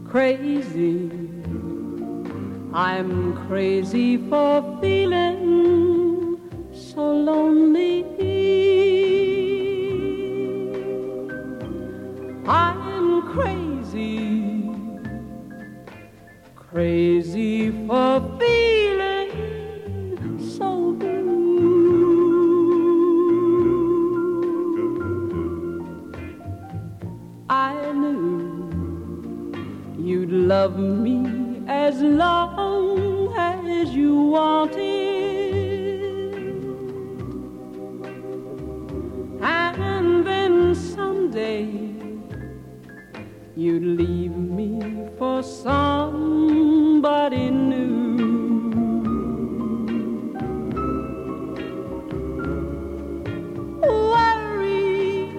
crazy. I'm crazy for feeling so lonely. I'm crazy, crazy for feeling so blue. I knew you'd love me as long as you wanted, and then someday you'd leave me for somebody new. Worry,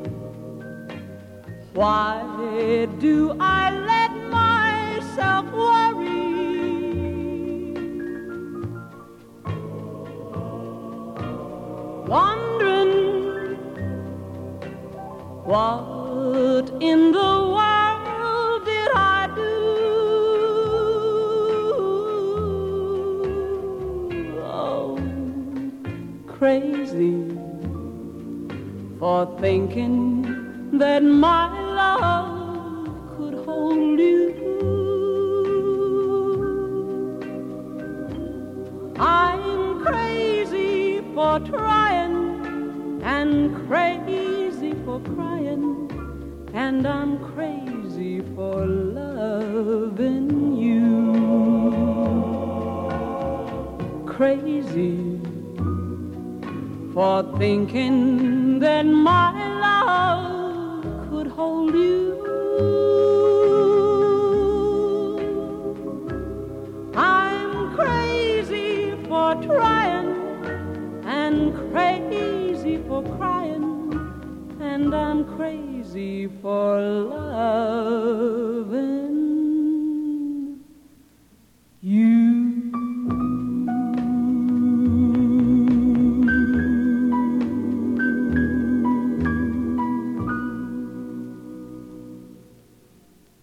why do I let myself worry? Wondering what in the world did I do? Oh, crazy for thinking that my love could hold you. I'm crazy for trying and crazy for crying, and I'm crazy for loving you. Crazy for thinking that my love could hold you. I'm crazy for trying and crazy for crying, and I'm crazy for loving